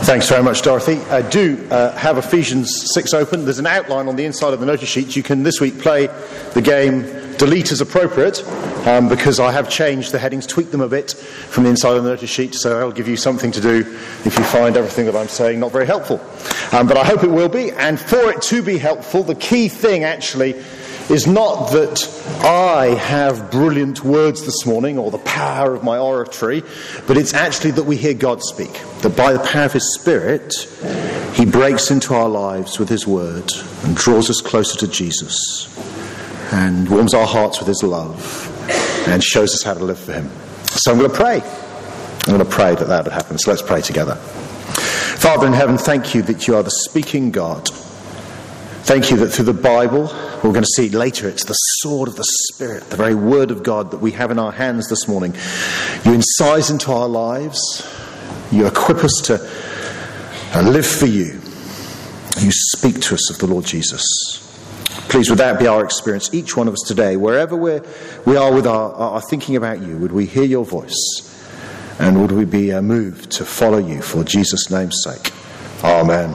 Thanks very much, Dorothy. I do have Ephesians 6 open. There's an outline on the inside of the notice sheet. You can this week play the game Delete as appropriate, because I have changed the headings, tweaked them a bit from the inside of the notice sheet, so that'll give you something to do if you find everything that I'm saying not very helpful. But I hope it will be, and for it to be helpful, the key thing actually is not that I have brilliant words this morning or the power of my oratory, but it's actually that we hear God speak, that by the power of his Spirit, he breaks into our lives with his word and draws us closer to Jesus and warms our hearts with his love and shows us how to live for him. So I'm going to pray. I'm going to pray that would happen. So let's pray together. Father in heaven, thank you that you are the speaking God. Thank you that through the Bible, we're going to see later, it's the sword of the Spirit, the very word of God that we have in our hands this morning. You incise into our lives. You equip us to live for you. You speak to us of the Lord Jesus. Please, would that be our experience, each one of us today, wherever we are with our thinking about you, would we hear your voice and would we be moved to follow you for Jesus' name's sake. Amen.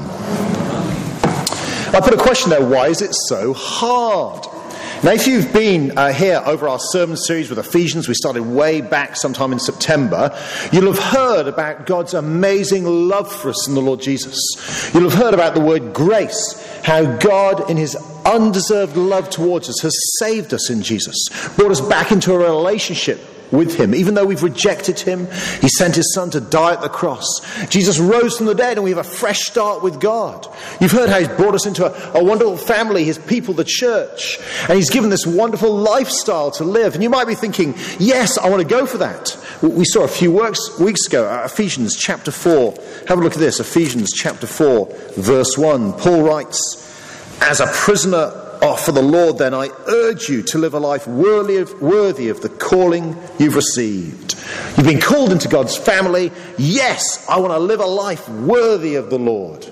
I put a question there, why is it so hard? Now, if you've been here over our sermon series with Ephesians, we started way back sometime in September, you'll have heard about God's amazing love for us in the Lord Jesus. You'll have heard about the word grace, how God in his undeserved love towards us has saved us in Jesus, brought us back into a relationship with him. Even though we've rejected him, he sent his son to die at the cross. Jesus rose from the dead and we have a fresh start with God. You've heard how he's brought us into a wonderful family, his people, the church, and he's given this wonderful lifestyle to live. And you might be thinking, yes, I want to go for that. We saw a few weeks ago, Ephesians chapter 4. Have a look at this, Ephesians chapter 4, verse 1. Paul writes, "As a prisoner for the Lord, then, I urge you to live a life worthy of the calling you've received." You've been called into God's family. Yes, I want to live a life worthy of the Lord.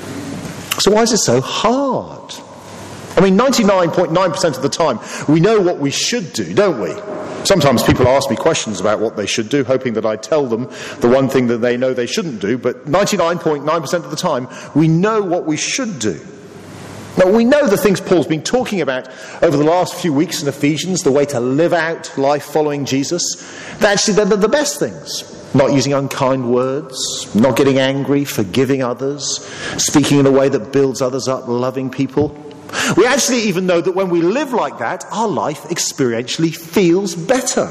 So why is it so hard? I mean, 99.9% of the time, we know what we should do, don't we? Sometimes people ask me questions about what they should do, hoping that I tell them the one thing that they know they shouldn't do. But 99.9% of the time, we know what we should do. Now, we know the things Paul's been talking about over the last few weeks in Ephesians, the way to live out life following Jesus. Actually, they're the best things. Not using unkind words, not getting angry, forgiving others, speaking in a way that builds others up, loving people. We actually even know that when we live like that, our life experientially feels better.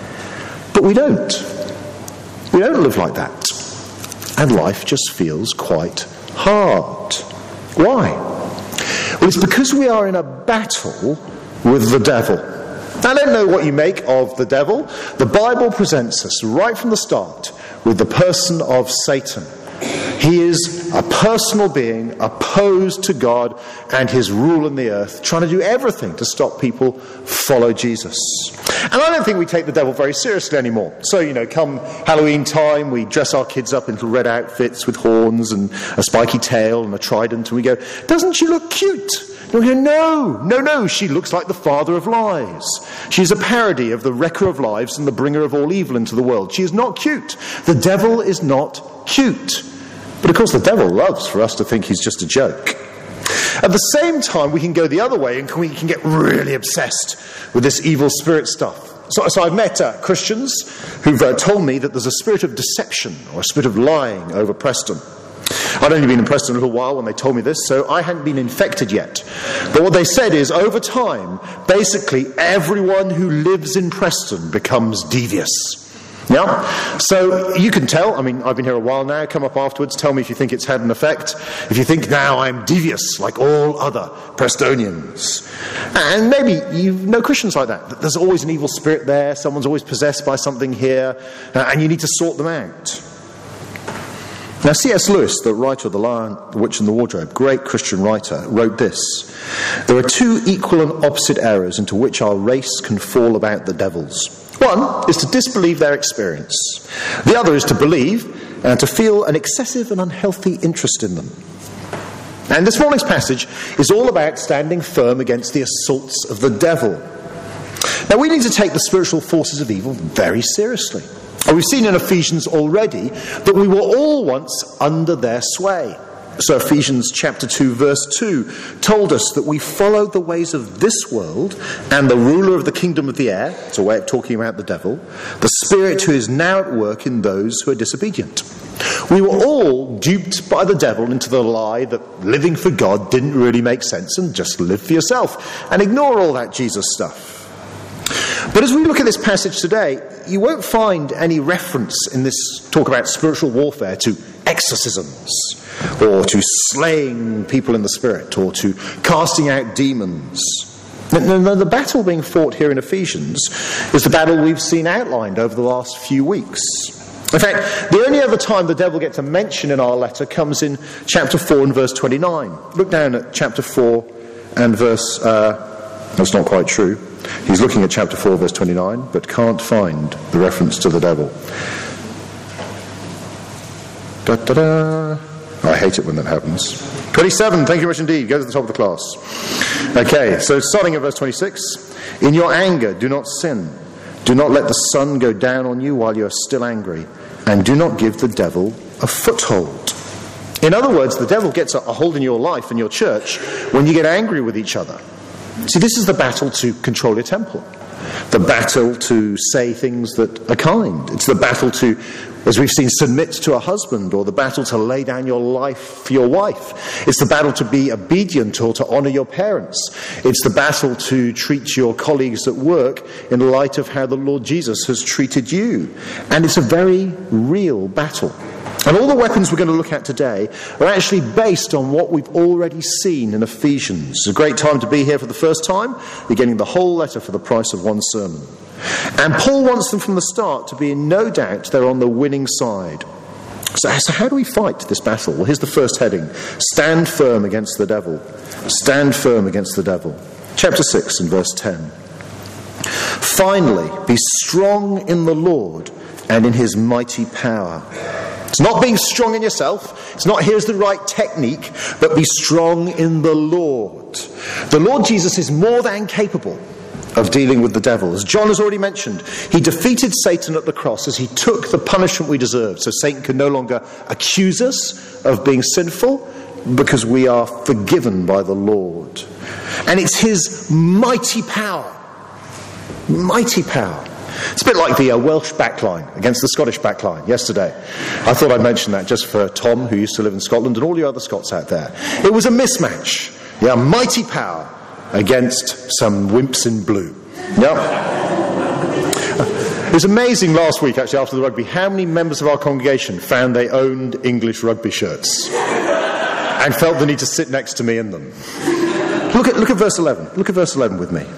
But we don't. We don't live like that. And life just feels quite hard. Why? Well, it's because we are in a battle with the devil. Now, I don't know what you make of the devil. The Bible presents us right from the start with the person of Satan. He is a personal being opposed to God and his rule in the earth, trying to do everything to stop people follow Jesus. And I don't think we take the devil very seriously anymore. So, come Halloween time, we dress our kids up in little red outfits with horns and a spiky tail and a trident, and we go, "Doesn't she look cute?" And we go, no, she looks like the father of lies. She's a parody of the wrecker of lives and the bringer of all evil into the world. She is not cute. The devil is not cute. But of course the devil loves for us to think he's just a joke. At the same time, we can go the other way and we can get really obsessed with this evil spirit stuff. So I've met Christians who've told me that there's a spirit of deception or a spirit of lying over Preston. I'd only been in Preston a little while when they told me this, so I hadn't been infected yet. But what they said is, over time, basically everyone who lives in Preston becomes devious. Yeah? So you can tell, I've been here a while now, come up afterwards, tell me if you think it's had an effect. If you think, now I'm devious like all other Prestonians. And maybe you know Christians like that. There's always an evil spirit there, someone's always possessed by something here, and you need to sort them out. Now, C.S. Lewis, the writer of The Lion, the Witch and the Wardrobe, great Christian writer, wrote this: "There are two equal and opposite errors into which our race can fall about the devils. One is to disbelieve their experience. The other is to believe and to feel an excessive and unhealthy interest in them." And this morning's passage is all about standing firm against the assaults of the devil. Now, we need to take the spiritual forces of evil very seriously. And we've seen in Ephesians already that we were all once under their sway. So Ephesians chapter 2 verse 2 told us that we followed the ways of this world and the ruler of the kingdom of the air, it's a way of talking about the devil, the spirit who is now at work in those who are disobedient. We were all duped by the devil into the lie that living for God didn't really make sense and just live for yourself and ignore all that Jesus stuff. But as we look at this passage today, you won't find any reference in this talk about spiritual warfare to exorcisms, or to slaying people in the spirit, or to casting out demons. No, the battle being fought here in Ephesians is the battle we've seen outlined over the last few weeks. In fact, the only other time the devil gets a mention in our letter comes in chapter 4 and verse 29. Look down at chapter 4 and verse... that's not quite true. He's looking at chapter 4 verse 29, but can't find the reference to the devil. I hate it when that happens. 27, thank you very much indeed. Go to the top of the class. Okay, so starting at verse 26. In your anger, do not sin. Do not let the sun go down on you while you are still angry. And do not give the devil a foothold. In other words, the devil gets a hold in your life and your church when you get angry with each other. See, this is the battle to control your temple. The battle to say things that are kind. It's the battle to, as we've seen, submit to a husband, or the battle to lay down your life for your wife. It's the battle to be obedient or to honour your parents. It's the battle to treat your colleagues at work in light of how the Lord Jesus has treated you. And it's a very real battle. And all the weapons we're going to look at today are actually based on what we've already seen in Ephesians. It's a great time to be here for the first time. You're getting the whole letter for the price of one sermon. And Paul wants them from the start to be in no doubt they're on the winning side. So how do we fight this battle? Well, here's the first heading. Stand firm against the devil. Stand firm against the devil. Chapter 6 and verse 10. Finally, be strong in the Lord and in his mighty power. It's not being strong in yourself. It's not here's the right technique, but be strong in the Lord. The Lord Jesus is more than capable of dealing with the devil. As John has already mentioned, he defeated Satan at the cross as he took the punishment we deserved. So Satan can no longer accuse us of being sinful because we are forgiven by the Lord. And it's his mighty power. Mighty power. It's a bit like the Welsh backline against the Scottish backline yesterday. I thought I'd mention that just for Tom, who used to live in Scotland, and all you other Scots out there. It was a mismatch. Yeah, mighty power against some wimps in blue. Yeah. It was amazing last week, actually, after the rugby, how many members of our congregation found they owned English rugby shirts and felt the need to sit next to me in them. Look at verse 11. Look at verse 11 with me.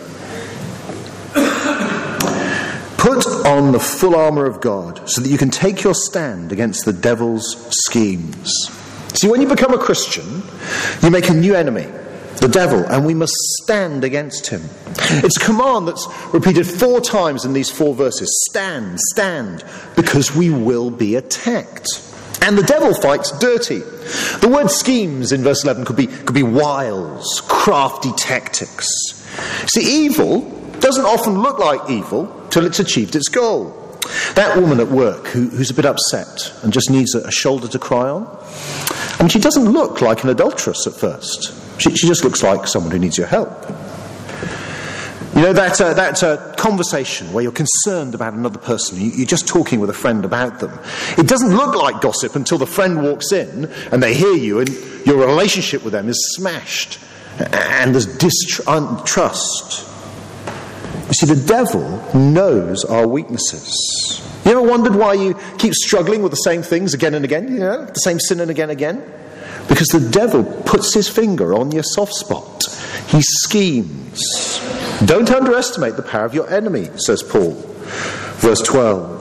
Put on the full armour of God so that you can take your stand against the devil's schemes. See, when you become a Christian, you make a new enemy, the devil, and we must stand against him. It's a command that's repeated 4 times in these 4 verses. Stand, stand, because we will be attacked. And the devil fights dirty. The word schemes in verse 11 could be wiles, crafty tactics. See, evil doesn't often look like evil till it's achieved its goal. That woman at work who's a bit upset and just needs a shoulder to cry on. I mean, she doesn't look like an adulteress at first. She just looks like someone who needs your help. You know, that conversation where you're concerned about another person, you're just talking with a friend about them. It doesn't look like gossip until the friend walks in and they hear you and your relationship with them is smashed and there's distrust. You see, the devil knows our weaknesses. You ever wondered why you keep struggling with the same things again and again? You know, the same sin and again? Because the devil puts his finger on your soft spot. He schemes. Don't underestimate the power of your enemy, says Paul. Verse 12.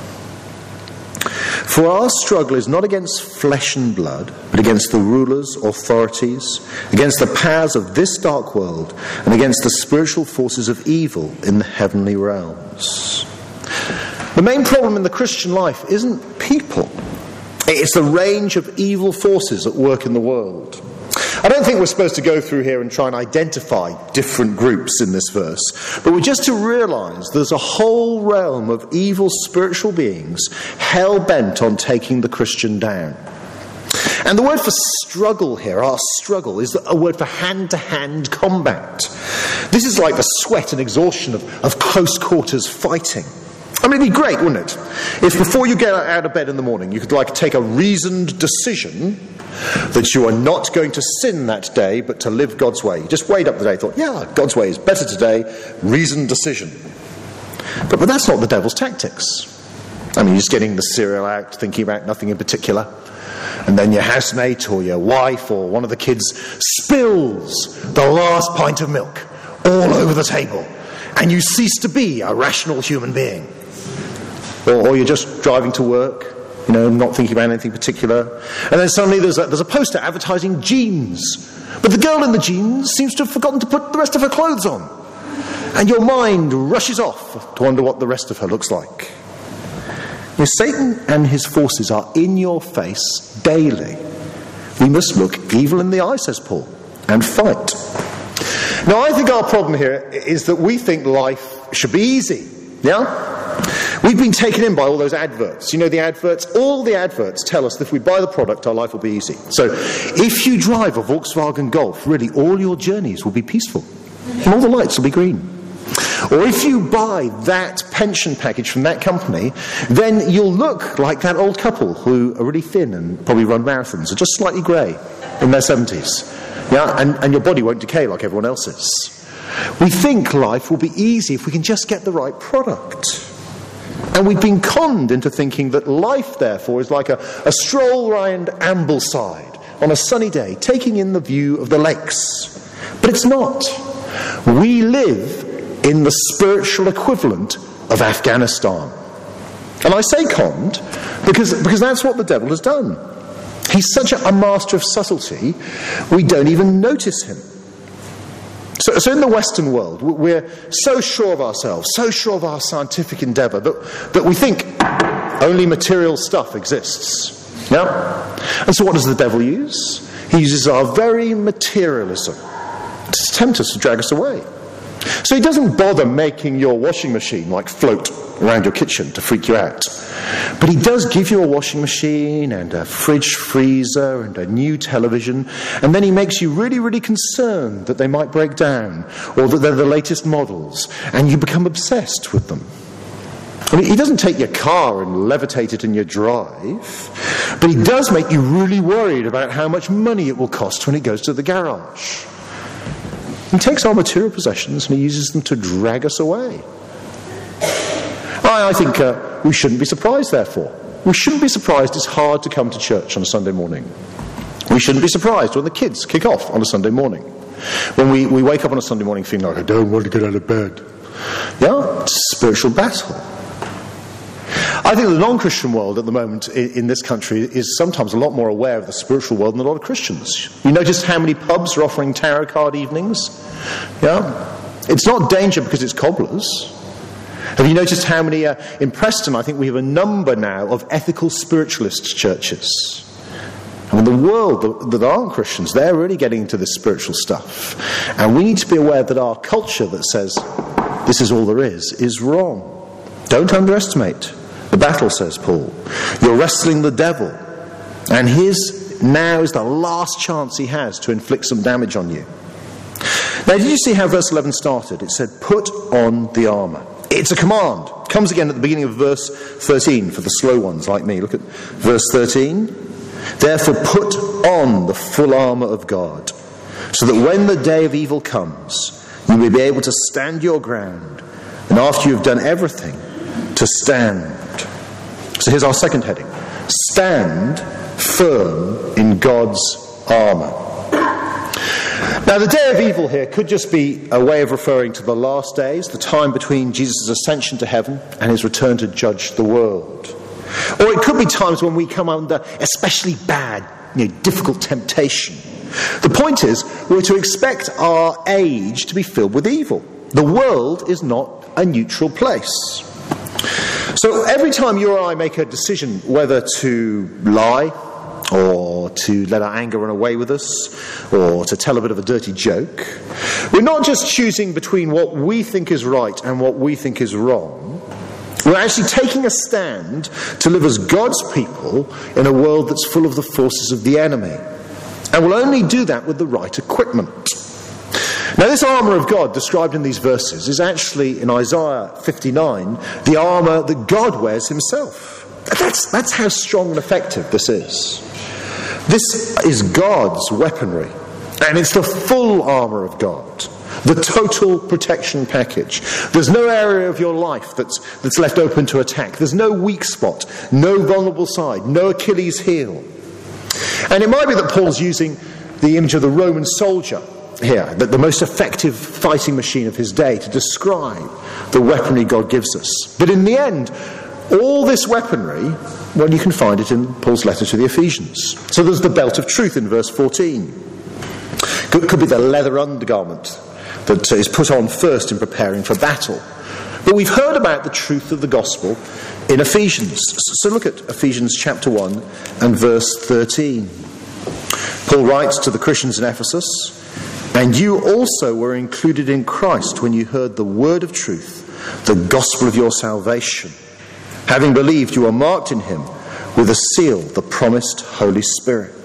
For our struggle is not against flesh and blood, but against the rulers, authorities, against the powers of this dark world, and against the spiritual forces of evil in the heavenly realms. The main problem in the Christian life isn't people. It's the range of evil forces at work in the world. I don't think we're supposed to go through here and try and identify different groups in this verse, but we're just to realise there's a whole realm of evil spiritual beings hell-bent on taking the Christian down. And the word for struggle here, our struggle, is a word for hand-to-hand combat. This is like the sweat and exhaustion of close quarters fighting. I mean, it'd be great, wouldn't it, if before you get out of bed in the morning, you could take a reasoned decision that you are not going to sin that day, but to live God's way. You just weighed up the day, thought, yeah, God's way is better today, reasoned decision. But that's not the devil's tactics. I mean, you're just getting the cereal out, thinking about nothing in particular, and then your housemate or your wife or one of the kids spills the last pint of milk all over the table, and you cease to be a rational human being. Or you're just driving to work, not thinking about anything particular. And then suddenly there's a poster advertising jeans. But the girl in the jeans seems to have forgotten to put the rest of her clothes on. And your mind rushes off to wonder what the rest of her looks like. Satan and his forces are in your face daily. We must look evil in the eye, says Paul, and fight. Now, I think our problem here is that we think life should be easy. Yeah? We've been taken in by all those adverts. The adverts? All the adverts tell us that if we buy the product, our life will be easy. So if you drive a Volkswagen Golf, really all your journeys will be peaceful. And all the lights will be green. Or if you buy that pension package from that company, then you'll look like that old couple who are really thin and probably run marathons, are just slightly grey in their 70s. Yeah? And your body won't decay like everyone else's. We think life will be easy if we can just get the right product. And we've been conned into thinking that life, therefore, is like a stroll round Ambleside on a sunny day, taking in the view of the lakes. But it's not. We live in the spiritual equivalent of Afghanistan. And I say conned because that's what the devil has done. He's such a master of subtlety, we don't even notice him. So in the Western world, we're so sure of ourselves, so sure of our scientific endeavour, that we think only material stuff exists. Yeah? And so what does the devil use? He uses our very materialism to tempt us, to drag us away. So he doesn't bother making your washing machine float around your kitchen to freak you out. But he does give you a washing machine and a fridge freezer and a new television, and then he makes you really, really concerned that they might break down or that they're the latest models, and you become obsessed with them. I mean, he doesn't take your car and levitate it in your drive, but he does make you really worried about how much money it will cost when it goes to the garage. He takes our material possessions and he uses them to drag us away. I think we shouldn't be surprised, therefore. We shouldn't be surprised it's hard to come to church on a Sunday morning. We shouldn't be surprised when the kids kick off on a Sunday morning. When we wake up on a Sunday morning feeling like, I don't want to get out of bed. Yeah, it's a spiritual battle. I think the non-Christian world at the moment in this country is sometimes a lot more aware of the spiritual world than a lot of Christians. You notice how many pubs are offering tarot card evenings? Yeah? It's not danger because it's cobblers. Have you noticed how many, in Preston, I think we have a number now of ethical spiritualist churches. I mean, the world that aren't Christians, they're really getting into this spiritual stuff. And we need to be aware that our culture that says, this is all there is wrong. Don't underestimate the battle, says Paul. You're wrestling the devil, and his now is the last chance he has to inflict some damage on you. Now, did you see how verse 11 started? It said, put on the armour. It's a command. It comes again at the beginning of verse 13 for the slow ones like me. Look at verse 13. Therefore put on the full armour of God, so that when the day of evil comes, you may be able to stand your ground, and after you have done everything, to stand. So here's our second heading. Stand firm in God's armour. Now, the day of evil here could just be a way of referring to the last days, the time between Jesus' ascension to heaven and his return to judge the world. Or it could be times when we come under especially bad, difficult temptation. The point is, we're to expect our age to be filled with evil. The world is not a neutral place. So every time you or I make a decision whether to lie, or to let our anger run away with us, or to tell a bit of a dirty joke. We're not just choosing between what we think is right and what we think is wrong. We're actually taking a stand to live as God's people in a world that's full of the forces of the enemy. And we'll only do that with the right equipment. Now, this armour of God described in these verses is actually, in Isaiah 59, the armour that God wears himself. That's how strong and effective this is. This is God's weaponry, and it's the full armour of God, the total protection package. There's no area of your life that's left open to attack. There's no weak spot, no vulnerable side, no Achilles heel. And it might be that Paul's using the image of the Roman soldier here, the most effective fighting machine of his day, to describe the weaponry God gives us. But in the end, all this weaponry, well, you can find it in Paul's letter to the Ephesians. So there's the belt of truth in verse 14. Could be the leather undergarment that is put on first in preparing for battle. But we've heard about the truth of the gospel in Ephesians. So look at Ephesians chapter 1 and verse 13. Paul writes to the Christians in Ephesus, "And you also were included in Christ when you heard the word of truth, the gospel of your salvation. Having believed, you are marked in him with a seal, the promised Holy Spirit."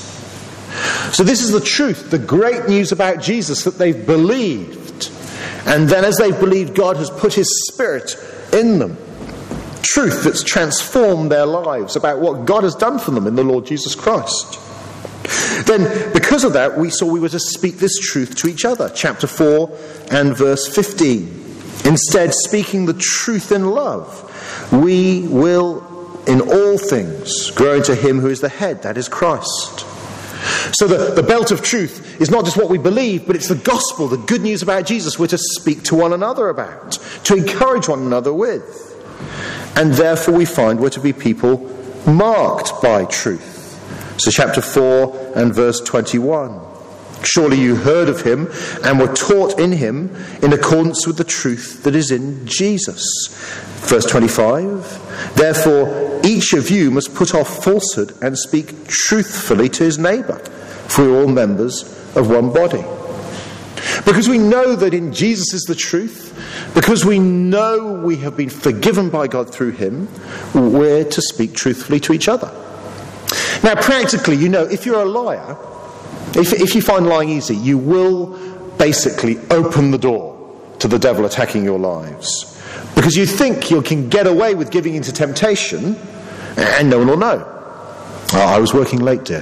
So this is the truth, the great news about Jesus, that they've believed. And then as they've believed, God has put his Spirit in them. Truth that's transformed their lives about what God has done for them in the Lord Jesus Christ. Then, because of that, we saw we were to speak this truth to each other. Chapter 4 and verse 15. Instead, speaking the truth in love, we will in all things grow into him who is the head, that is Christ. So the belt of truth is not just what we believe, but it's the gospel, the good news about Jesus we're to speak to one another about, to encourage one another with. And therefore we find we're to be people marked by truth. So chapter 4 and verse 21. Surely you heard of him and were taught in him in accordance with the truth that is in Jesus. Verse 25. Therefore each of you must put off falsehood and speak truthfully to his neighbour, for we're all members of one body. Because we know that in Jesus is the truth, because we know we have been forgiven by God through him, we're to speak truthfully to each other. Now practically, if you're a liar, if you find lying easy, you will basically open the door to the devil attacking your lives. Because you think you can get away with giving into temptation and no one will know. Oh, I was working late, dear.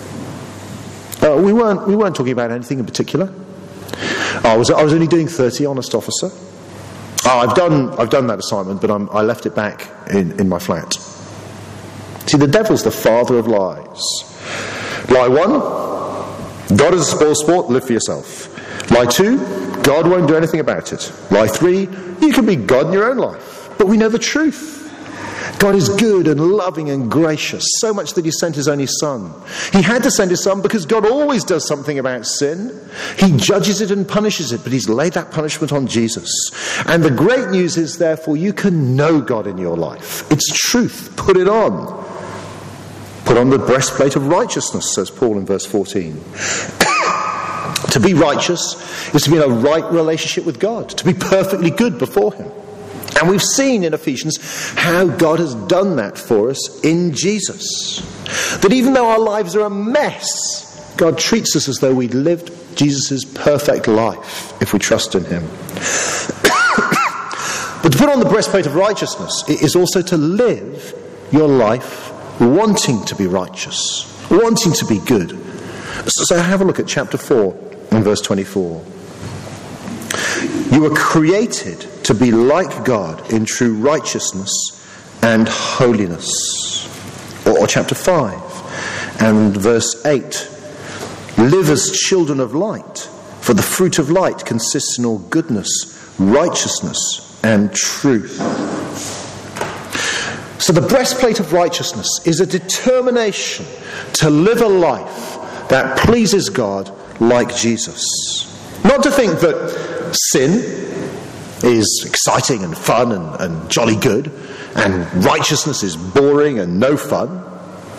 We weren't talking about anything in particular. I was only doing 30, honest officer. I've done that assignment, but I left it back in my flat. See, the devil's the father of lies. Lie 1, God is a spoil sport, live for yourself. Lie 2, God won't do anything about it. Lie 3, you can be God in your own life. But we know the truth. God is good and loving and gracious, so much that he sent his only son. He had to send his son because God always does something about sin. He judges it and punishes it, but he's laid that punishment on Jesus. And the great news is, therefore, you can know God in your life. It's truth. Put it on. Put on the breastplate of righteousness, says Paul in verse 14. To be righteous is to be in a right relationship with God, to be perfectly good before him. And we've seen in Ephesians how God has done that for us in Jesus. That even though our lives are a mess, God treats us as though we'd lived Jesus' perfect life if we trust in him. But to put on the breastplate of righteousness is also to live your life wanting to be righteous, wanting to be good. So have a look at chapter 4 and verse 24. You were created to be like God in true righteousness and holiness. Or chapter 5 and verse 8. Live as children of light, for the fruit of light consists in all goodness, righteousness, and truth. So the breastplate of righteousness is a determination to live a life that pleases God like Jesus. Not to think that sin is exciting and fun and jolly good, and righteousness is boring and no fun.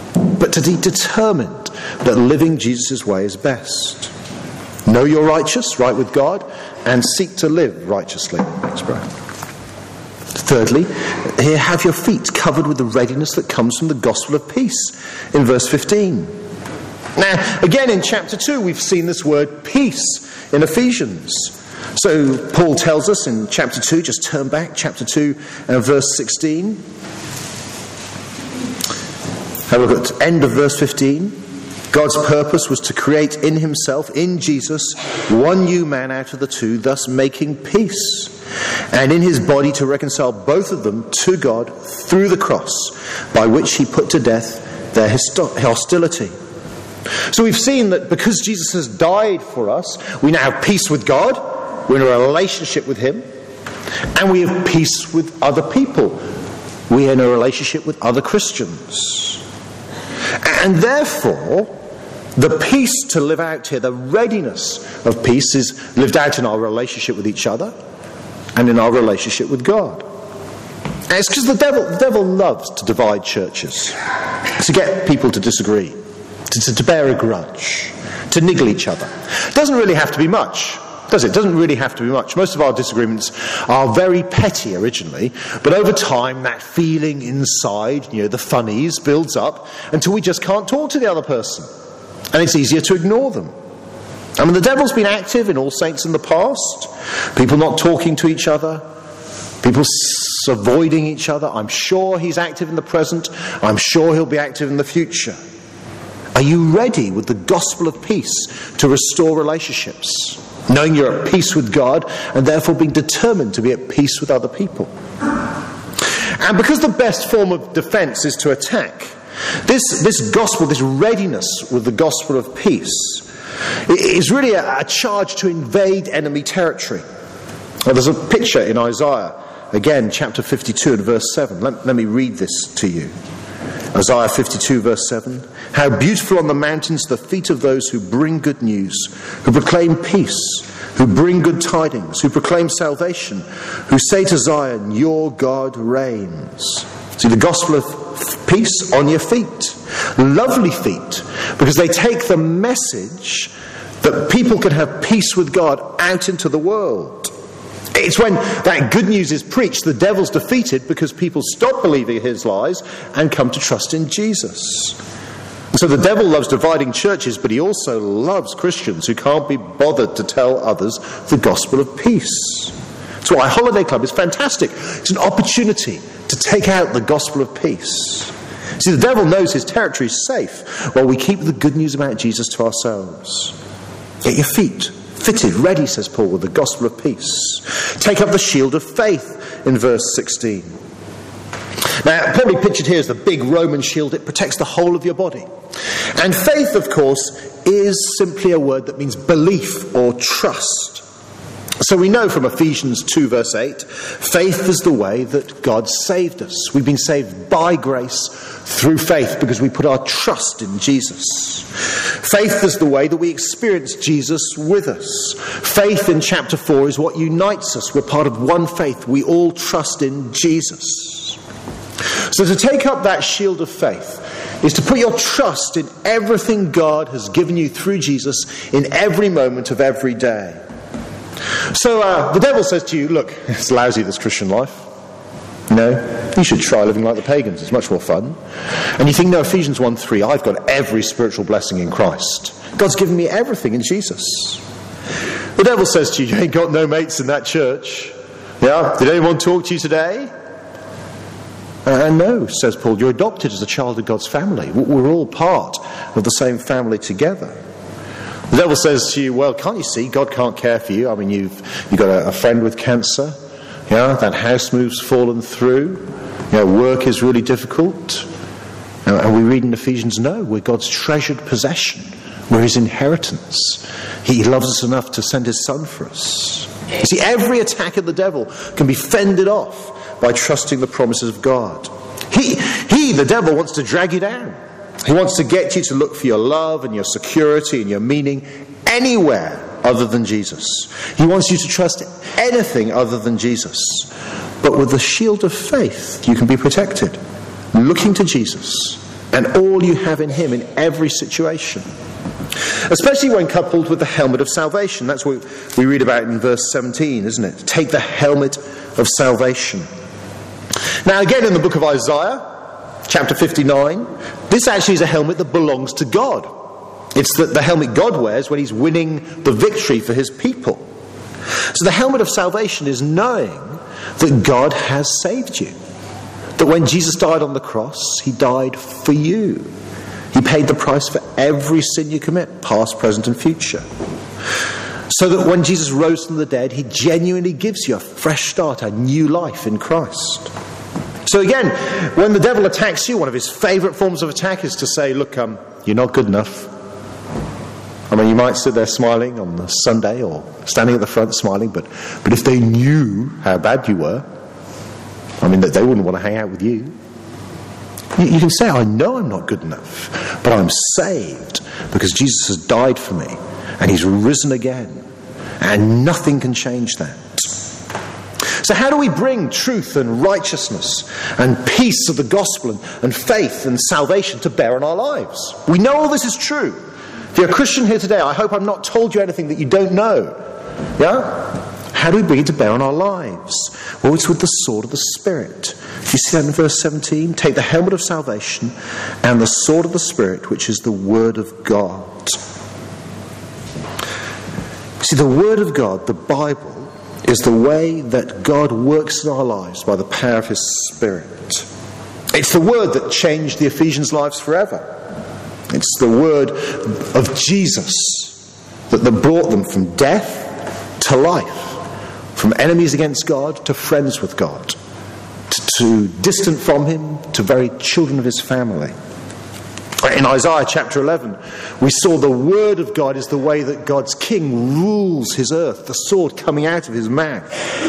but to be determined that living Jesus' way is best. Know you're righteous, right with God, and seek to live righteously. Let's pray. Thirdly, here, have your feet covered with the readiness that comes from the gospel of peace, in verse 15. Now, again in chapter 2, we've seen this word peace in Ephesians. So Paul tells us in chapter 2, just turn back, chapter 2 and verse 16. Have a look at the end of verse 15. God's purpose was to create in himself, in Jesus, one new man out of the two, thus making peace. And in his body to reconcile both of them to God through the cross, by which he put to death their hostility. So we've seen that because Jesus has died for us, we now have peace with God, we're in a relationship with him, and we have peace with other people. We are in a relationship with other Christians. And therefore, the peace to live out here, the readiness of peace, is lived out in our relationship with each other and in our relationship with God. And it's because the devil loves to divide churches, to get people to disagree, to bear a grudge, to niggle each other. It doesn't really have to be much, does it? It doesn't really have to be much. Most of our disagreements are very petty originally, but over time that feeling inside, the funnies, builds up until we just can't talk to the other person. And it's easier to ignore them. I mean, the devil's been active in All Saints in the past. People not talking to each other. People avoiding each other. I'm sure he's active in the present. I'm sure he'll be active in the future. Are you ready with the gospel of peace to restore relationships? Knowing you're at peace with God and therefore being determined to be at peace with other people. And because the best form of defense is to attack, this gospel, this readiness with the gospel of peace, is really a charge to invade enemy territory. Well, there's a picture in Isaiah, again, chapter 52 and verse 7. Let me read this to you. Isaiah 52 verse 7. How beautiful on the mountains the feet of those who bring good news, who proclaim peace, who bring good tidings, who proclaim salvation, who say to Zion, your God reigns. See, the gospel of peace on your feet. Lovely feet, because they take the message that people can have peace with God out into the world. It's when that good news is preached, the devil's defeated because people stop believing his lies and come to trust in Jesus. So the devil loves dividing churches, but he also loves Christians who can't be bothered to tell others the gospel of peace. That's why Holiday Club is fantastic. It's an opportunity to take out the gospel of peace. See, the devil knows his territory is safe while we keep the good news about Jesus to ourselves. Get your feet fitted, ready, says Paul, with the gospel of peace. Take up the shield of faith in verse 16. Now, probably pictured here is the big Roman shield. It protects the whole of your body. And faith, of course, is simply a word that means belief or trust. So we know from Ephesians 2 verse 8, faith is the way that God saved us. We've been saved by grace through faith because we put our trust in Jesus. Faith is the way that we experience Jesus with us. Faith in chapter 4 is what unites us. We're part of one faith. We all trust in Jesus. So to take up that shield of faith is to put your trust in everything God has given you through Jesus in every moment of every day. So the devil says to you, look, it's lousy, this Christian life. No, you should try living like the pagans. It's much more fun. And you think, no, Ephesians 1:3, I've got every spiritual blessing in Christ. God's given me everything in Jesus. The devil says to you, you ain't got no mates in that church. Yeah? Did anyone talk to you today? No, says Paul, you're adopted as a child of God's family. We're all part of the same family together. The devil says to you, well, can't you see God can't care for you? I mean, you've got a friend with cancer. Yeah, that house move's fallen through. Work is really difficult. And we read in Ephesians, no, we're God's treasured possession. We're his inheritance. He loves us enough to send his son for us. You see, every attack of the devil can be fended off by trusting the promises of God. He, the devil, wants to drag you down. He wants to get you to look for your love and your security and your meaning anywhere other than Jesus. He wants you to trust anything other than Jesus. But with the shield of faith, you can be protected, looking to Jesus and all you have in him in every situation. Especially when coupled with the helmet of salvation. That's what we read about in verse 17, isn't it? Take the helmet of salvation. Now again in the book of Isaiah, chapter 59, this actually is a helmet that belongs to God. It's the helmet God wears when he's winning the victory for his people. So the helmet of salvation is knowing that God has saved you. That when Jesus died on the cross, he died for you. He paid the price for every sin you commit, past, present and future. So that when Jesus rose from the dead, he genuinely gives you a fresh start, a new life in Christ. So again, when the devil attacks you, one of his favourite forms of attack is to say, look, you're not good enough. I mean, you might sit there smiling on the Sunday or standing at the front smiling, but if they knew how bad you were, I mean, they wouldn't want to hang out with you. You can say, I know I'm not good enough, but I'm saved because Jesus has died for me and he's risen again, and nothing can change that. So how do we bring truth and righteousness and peace of the gospel and faith and salvation to bear in our lives? We know all this is true. If you're a Christian here today, I hope I've not told you anything that you don't know. Yeah? How do we bring it to bear on our lives? Well, it's with the sword of the Spirit. You see that in verse 17? Take the helmet of salvation and the sword of the Spirit, which is the Word of God. See, the Word of God, the Bible, is the way that God works in our lives by the power of his Spirit. It's the Word that changed the Ephesians' lives forever. It's the Word of Jesus that brought them from death to life. From enemies against God to friends with God, to distant from him to very children of his family. In Isaiah chapter 11, we saw the Word of God is the way that God's King rules his earth, the sword coming out of his mouth.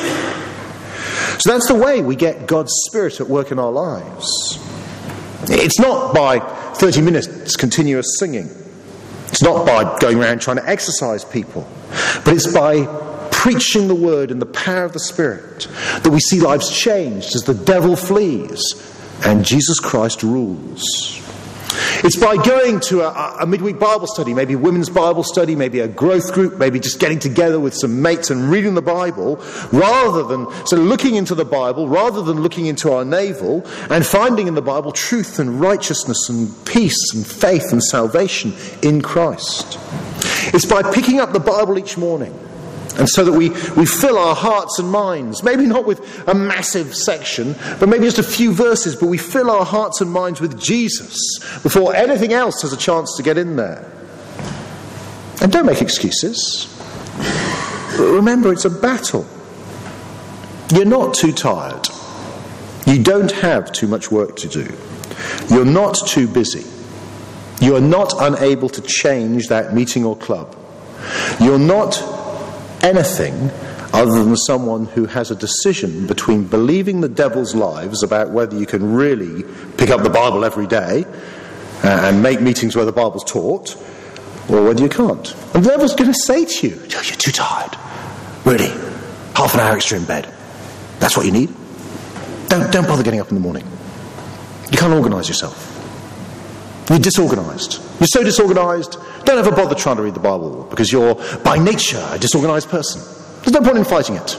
So that's the way we get God's Spirit at work in our lives. It's not by 30 minutes continuous singing. It's not by going around trying to exercise people. But it's by preaching the Word in the power of the Spirit that we see lives changed as the devil flees and Jesus Christ rules. It's by going to a midweek Bible study, maybe a women's Bible study, maybe a growth group, maybe just getting together with some mates and reading the Bible, rather than looking into the Bible, rather than looking into our navel and finding in the Bible truth and righteousness and peace and faith and salvation in Christ. It's by picking up the Bible each morning, and so that we fill our hearts and minds, maybe not with a massive section, but maybe just a few verses, but we fill our hearts and minds with Jesus before anything else has a chance to get in there. And don't make excuses. Remember, it's a battle. You're not too tired. You don't have too much work to do. You're not too busy. You are not unable to change that meeting or club. You're not anything other than someone who has a decision between believing the devil's lies about whether you can really pick up the Bible every day and make meetings where the Bible's taught, or whether you can't. And the devil's going to say to you, you're too tired. Really? Half an hour extra in bed. That's what you need? Don't bother getting up in the morning. You can't organise yourself. You're disorganised. You're so disorganised, don't ever bother trying to read the Bible, because you're, by nature, a disorganised person. There's no point in fighting it.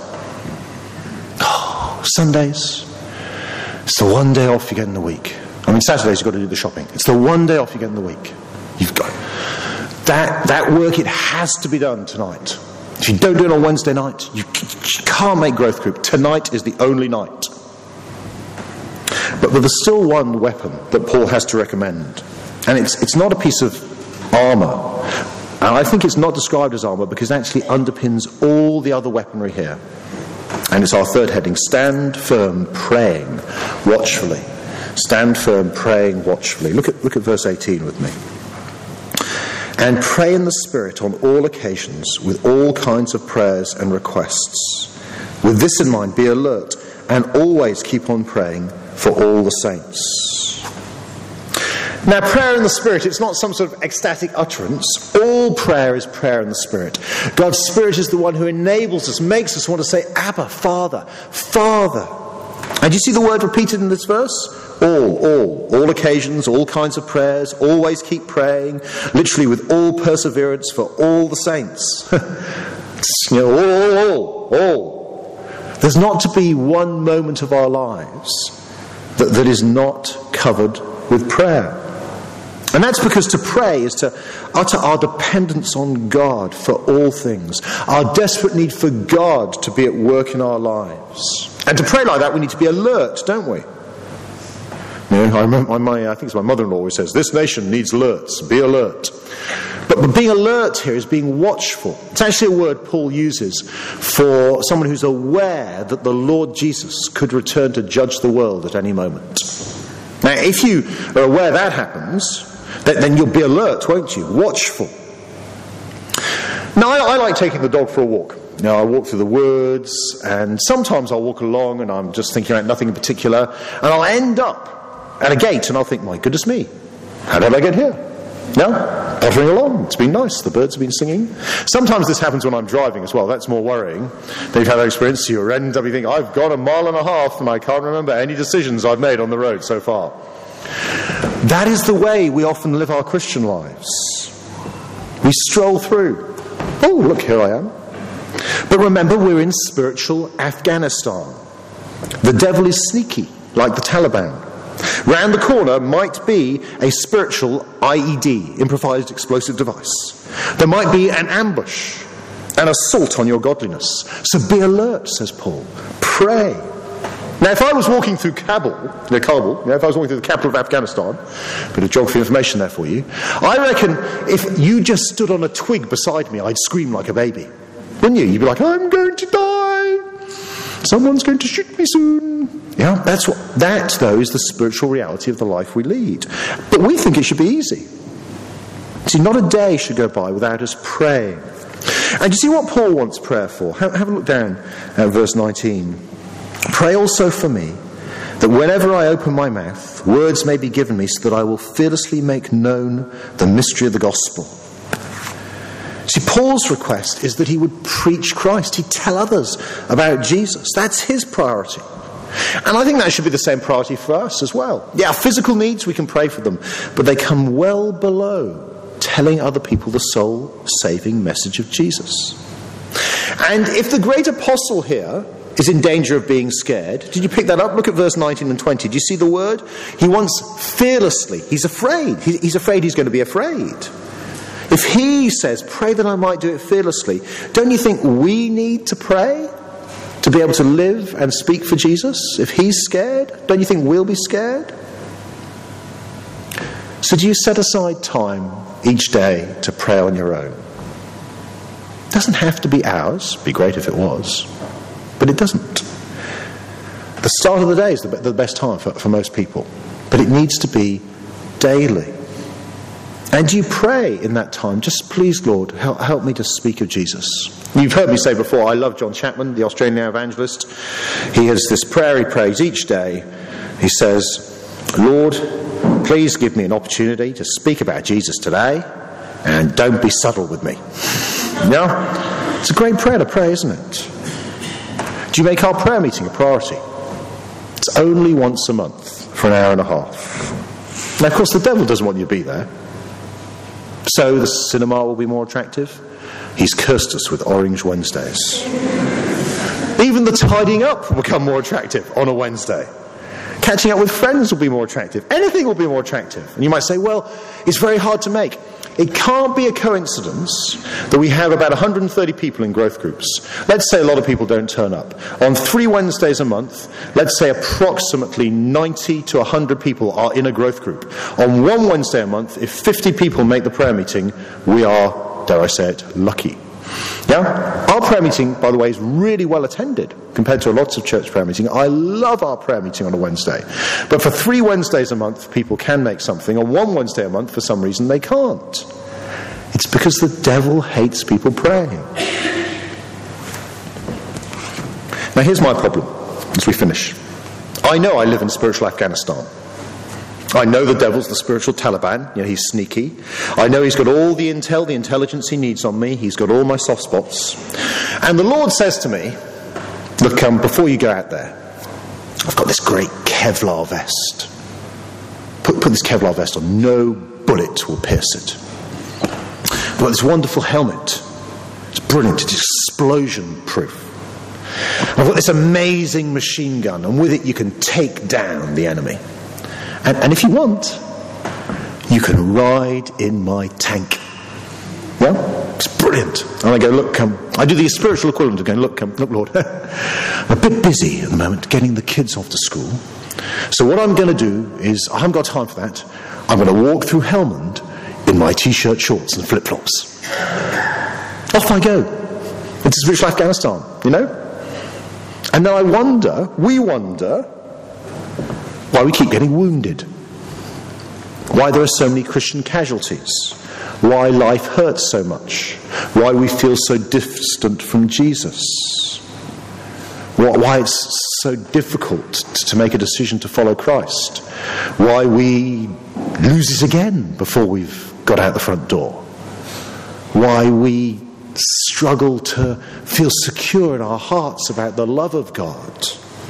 Oh, Sundays. It's the one day off you get in the week. I mean, Saturdays you've got to do the shopping. It's the one day off you get in the week. You've got that work, it has to be done tonight. If you don't do it on Wednesday night, you can't make growth group. Tonight is the only night. But there's still one weapon that Paul has to recommend. And it's not a piece of armour. And I think it's not described as armour because it actually underpins all the other weaponry here. And it's our third heading: stand firm, praying watchfully. Stand firm, praying watchfully. Look at verse 18 with me. And pray in the Spirit on all occasions with all kinds of prayers and requests. With this in mind, be alert and always keep on praying for all the saints. Now, prayer in the Spirit, it's not some sort of ecstatic utterance. All prayer is prayer in the Spirit. God's Spirit is the one who enables us, makes us want to say, Abba, Father, Father. And do you see the word repeated in this verse? All occasions, all kinds of prayers, always keep praying, literally with all perseverance for all the saints. All. There's not to be one moment of our lives that is not covered with prayer. And that's because to pray is to utter our dependence on God for all things, our desperate need for God to be at work in our lives. And to pray like that, we need to be alert, don't we? You know, I remember I think it's my mother-in-law always says, this nation needs alerts, be alert. But being alert here is being watchful. It's actually a word Paul uses for someone who's aware that the Lord Jesus could return to judge the world at any moment. Now, if you are aware that happens, then you'll be alert, won't you? Watchful. Now, I like taking the dog for a walk. Now, I walk through the woods, and sometimes I'll walk along and I'm just thinking about nothing in particular, and I'll end up at a gate and I'll think, my goodness me, how did I get here? No, pottering along. It's been nice. The birds have been singing. Sometimes this happens when I'm driving as well. That's more worrying. They've had that experience. You end up thinking, I've gone 1.5 miles and I can't remember any decisions I've made on the road so far. That is the way we often live our Christian lives. We stroll through. Oh, look, here I am. But remember, we're in spiritual Afghanistan. The devil is sneaky, like the Taliban. Round the corner might be a spiritual IED, improvised explosive device. There might be an ambush, an assault on your godliness. So be alert, says Paul. Pray. Now, if I was walking through Kabul, if I was walking through the capital of Afghanistan, a bit of geography information there for you, I reckon if you just stood on a twig beside me, I'd scream like a baby. Wouldn't you? You'd be like, I'm going to die. Someone's going to shoot me soon. Yeah, that, though, is the spiritual reality of the life we lead. But we think it should be easy. See, not a day should go by without us praying. And you see what Paul wants prayer for? Have a look down at verse 19. Pray also for me, that whenever I open my mouth, words may be given me so that I will fearlessly make known the mystery of the gospel. See, Paul's request is that he would preach Christ. He'd tell others about Jesus. That's his priority. And I think that should be the same priority for us as well. Yeah, physical needs, we can pray for them, but they come well below telling other people the soul-saving message of Jesus. And if the great apostle here is in danger of being scared, did you pick that up? Look at verse 19 and 20. Do you see the word? He wants fearlessly. He's afraid. He's afraid he's going to be afraid. If he says, pray that I might do it fearlessly, don't you think we need to pray to be able to live and speak for Jesus? If he's scared, don't you think we'll be scared? So do you set aside time each day to pray on your own? It doesn't have to be hours. It'd be great if it was. But it doesn't. The start of the day is the best time for most people. But it needs to be daily. And you pray in that time, just please, Lord, help me to speak of Jesus. You've heard me say before, I love John Chapman, the Australian evangelist. He has this prayer he prays each day. He says, Lord, please give me an opportunity to speak about Jesus today, and don't be subtle with me. Yeah? It's a great prayer to pray, isn't it? Do you make our prayer meeting a priority? It's only once a month for 1.5 hours. Now, of course, the devil doesn't want you to be there. So the cinema will be more attractive. He's cursed us with Orange Wednesdays. Even the tidying up will become more attractive on a Wednesday. Catching up with friends will be more attractive. Anything will be more attractive. And you might say, well, it's very hard to make. It can't be a coincidence that we have about 130 people in growth groups. Let's say a lot of people don't turn up. On 3 Wednesdays a month, let's say approximately 90 to 100 people are in a growth group. On 1 Wednesday a month, if 50 people make the prayer meeting, we are, dare I say it, lucky. Yeah? Our prayer meeting, by the way, is really well attended compared to lots of church prayer meeting. I love our prayer meeting on a Wednesday. But for 3 Wednesdays a month, people can make something. On 1 Wednesday a month, for some reason, they can't. It's because the devil hates people praying. Now, here's my problem as we finish. I know I live in spiritual Afghanistan. I know the devil's the spiritual Taliban. You know, he's sneaky. I know he's got all the intel, the intelligence he needs on me. He's got all my soft spots. And the Lord says to me, look, before you go out there, I've got this great Kevlar vest. put this Kevlar vest on. No bullet will pierce it. I've got this wonderful helmet. It's brilliant. It's explosion-proof. I've got this amazing machine gun, and with it you can take down the enemy. And if you want, you can ride in my tank. Yeah? It's brilliant. And I go, look, I do the spiritual equivalent of going, look, Lord, I'm a bit busy at the moment getting the kids off to school. So what I'm going to do is, I haven't got time for that, I'm going to walk through Helmand in my t-shirt, shorts and flip-flops. Off I go into spiritual Afghanistan, you know? And then we wonder, why we keep getting wounded. Why there are so many Christian casualties. Why life hurts so much. Why we feel so distant from Jesus. Why it's so difficult to make a decision to follow Christ. Why we lose it again before we've got out the front door. Why we struggle to feel secure in our hearts about the love of God.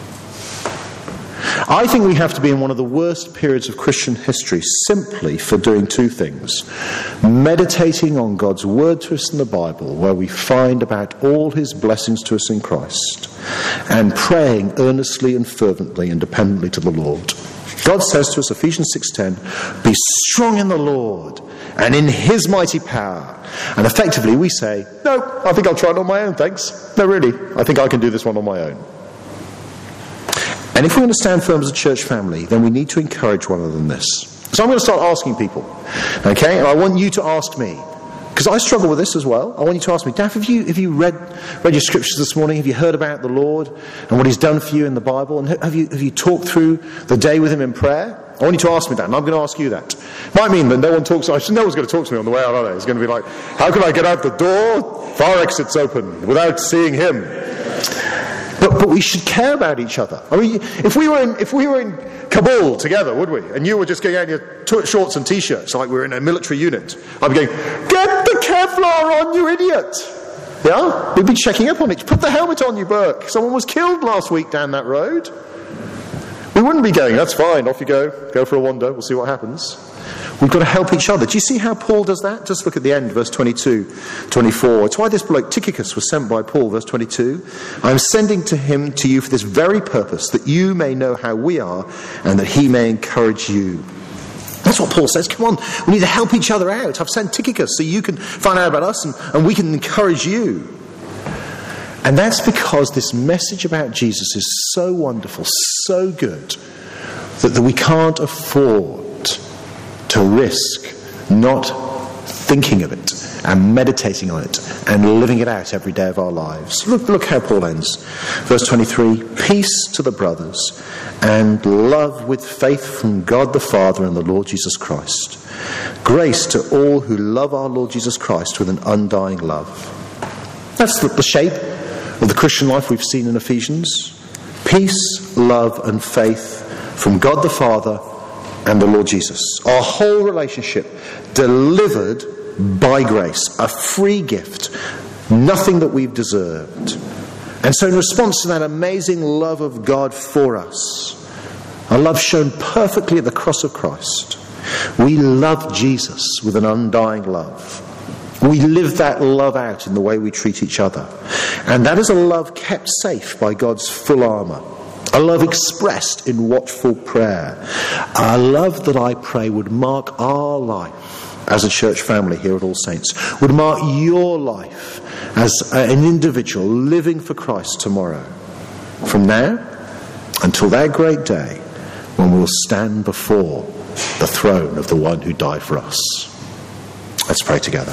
I think we have to be in one of the worst periods of Christian history simply for doing two things. Meditating on God's word to us in the Bible, where we find about all his blessings to us in Christ, and praying earnestly and fervently and dependently to the Lord. God says to us, Ephesians 6:10, be strong in the Lord and in his mighty power. And effectively we say, no, I think I'll try it on my own, thanks. No, really, I think I can do this one on my own. And if we're going to stand firm as a church family, then we need to encourage one another in this. So I'm going to start asking people, okay? And I want you to ask me, because I struggle with this as well. I want you to ask me, Daff, have you read your scriptures this morning? Have you heard about the Lord and what he's done for you in the Bible? And have you talked through the day with him in prayer? I want you to ask me that, and I'm going to ask you that. Might mean that no one's going to talk to me on the way out, are they? It's going to be like, how can I get out the door? Fire exit's open without seeing him. But we should care about each other. I mean, if we were in Kabul together, would we? And you were just going out in your shorts and t-shirts like we're in a military unit, I'd be going, get the Kevlar on, you idiot! Yeah? We'd be checking up on it. Put the helmet on, you Burke. Someone was killed last week down that road. We wouldn't be going, that's fine, off you go. Go for a wander, we'll see what happens. We've got to help each other. Do you see how Paul does that? Just look at the end, verse 22, 24. It's why this bloke Tychicus was sent by Paul, verse 22. I am sending to you for this very purpose, that you may know how we are, and that he may encourage you. That's what Paul says. Come on, we need to help each other out. I've sent Tychicus so you can find out about us and we can encourage you. And that's because this message about Jesus is so wonderful, so good, that we can't afford to risk not thinking of it and meditating on it and living it out every day of our lives. Look how Paul ends. Verse 23, peace to the brothers and love with faith from God the Father and the Lord Jesus Christ. Grace to all who love our Lord Jesus Christ with an undying love. That's the shape of the Christian life we've seen in Ephesians. Peace, love and faith from God the Father and the Lord Jesus. Our whole relationship delivered by grace, a free gift, nothing that we've deserved. And so in response to that amazing love of God for us, a love shown perfectly at the cross of Christ, we love Jesus with an undying love. We live that love out in the way we treat each other. And that is a love kept safe by God's full armour. A love expressed in watchful prayer. A love that I pray would mark our life as a church family here at All Saints. Would mark your life as an individual living for Christ tomorrow. From now until that great day when we'll stand before the throne of the one who died for us. Let's pray together.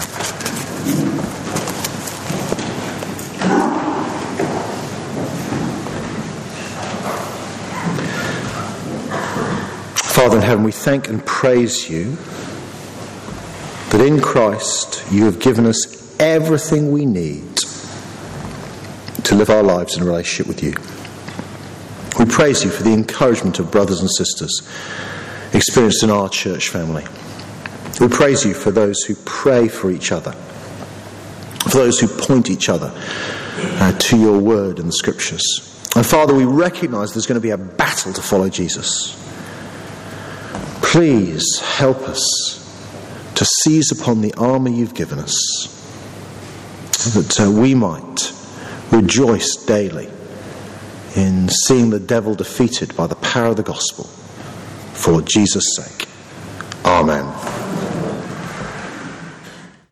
Father in heaven, we thank and praise you that in Christ you have given us everything we need to live our lives in relationship with you. We praise you for the encouragement of brothers and sisters experienced in our church family. We praise you for those who pray for each other, for those who point each other to your word in the scriptures. And Father, we recognise there's going to be a battle to follow Jesus. Please help us to seize upon the armour you've given us, that we might rejoice daily in seeing the devil defeated by the power of the gospel, for Jesus' sake. Amen.